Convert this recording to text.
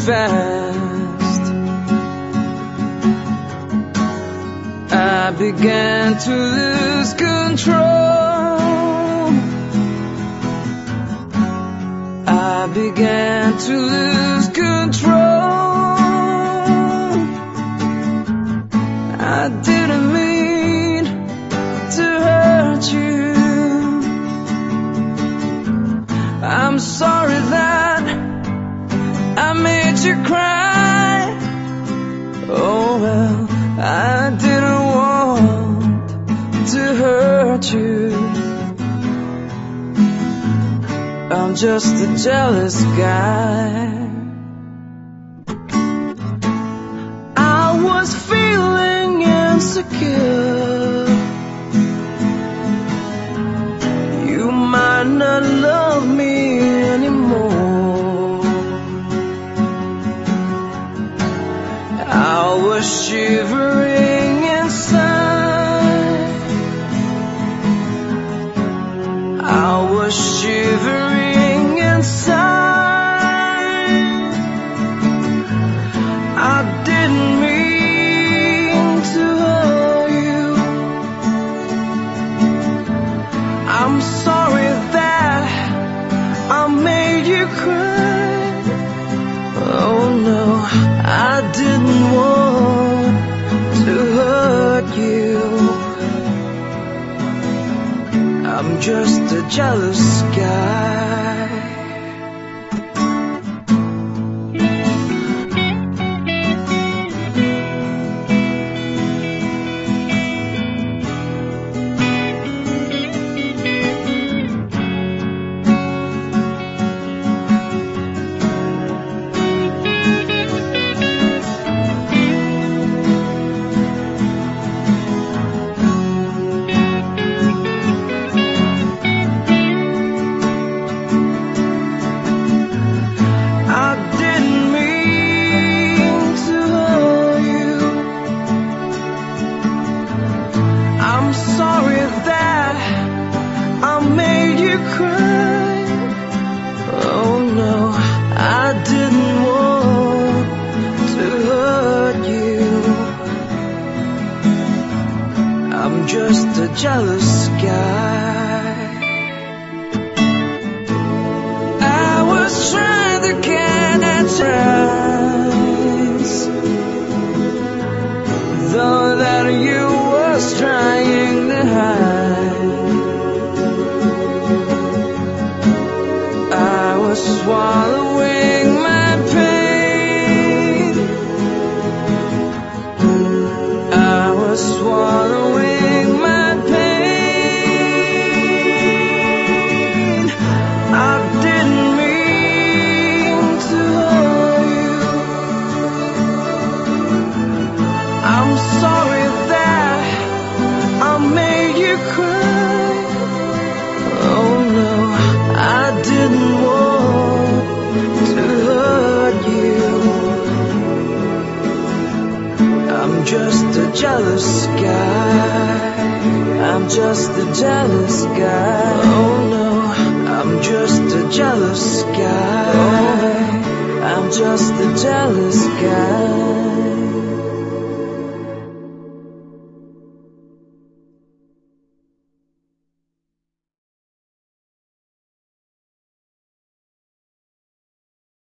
fast. I began to lose control. I began to lose control. I didn't mean to hurt you. I'm sorry that I made you cry. Oh well, I didn't want to hurt you. I'm just a jealous guy. I was feeling insecure. You might not love me anymore. I was shivering inside. I was shivering inside. I didn't mean to hurt you. I'm sorry that I made you cry. Oh no, I didn't want to hurt you. I'm just a jealous guy. I'm sorry that I made you cry. Oh no, I didn't want to hurt you. I'm just a jealous guy. I was trying to catch eyes, though that you was trying to hide. I was swallowing my pain. I was swallowing my pain. I didn't mean to hurt you. I'm sorry that I made you cry. Oh no, I didn't want to hurt you. I'm just a jealous guy. I'm just a jealous guy. Oh no, I'm just a jealous guy. I'm just a jealous guy.